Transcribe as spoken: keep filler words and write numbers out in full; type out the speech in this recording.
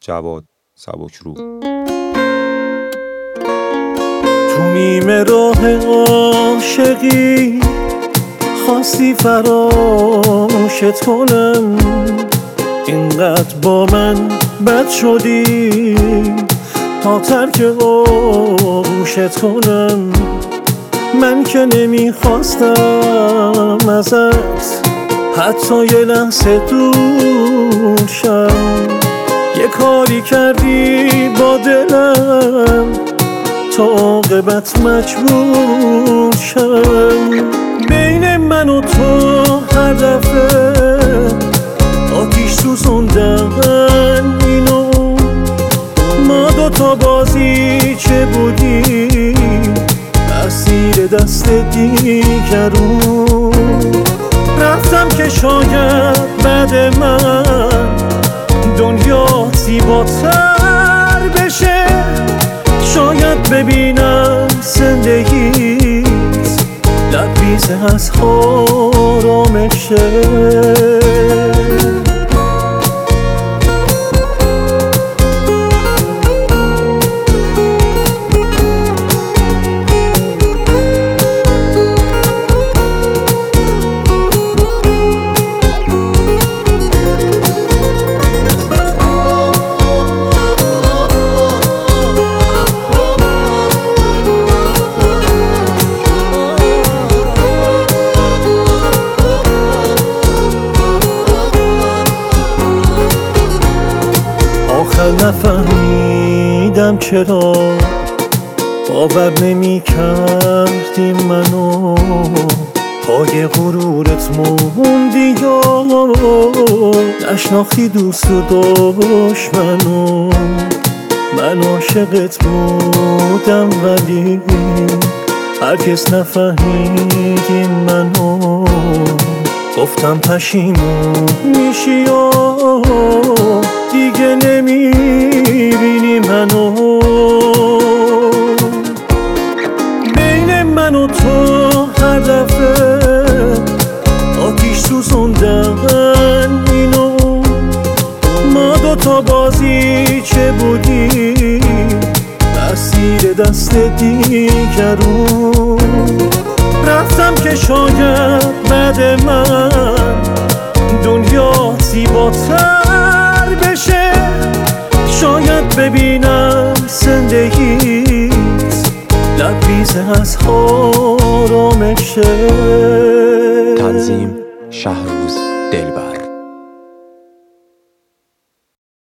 جواد سبکرو. تو نیمه راه عاشقی خواستی فراموشت کنم، اینقدر با من بد شدی تا ترک آغوشت کنم. من که نمیخواستم ازت حتی یه لحظه دور شم، یه کاری کردی با دلم تا عاقبت مجبور شم. بین من و تو هر دفعه آتیش سوزوندن اینو، ما دوتا بازی چه بودی اسیر دست دیگرون. رفتم که شاید بعد من دنیا زیباتر بشه، شاید ببینم زندگیت لبریز از آرامشه. آخر نفهمیدم چرا باور نمی کردی منو، پای غرورت موندی یا نشناختی دوست و دشمنو. من عاشقت بودم ولی هرگز نفهمیدی منو، گفتم پشیمون میشی یا دیگه نمیبینی منو. بین من و تو هر دفعه آتیش سوزوندن اینو، ما دوتا بازی چه بودی اسیر دست دیگرون. رفتم که شاید بعد من دنیا زیباتر بشه، شاید ببینم زندگیت لبریز از آرامشه. تنظیم شهروز دلبر.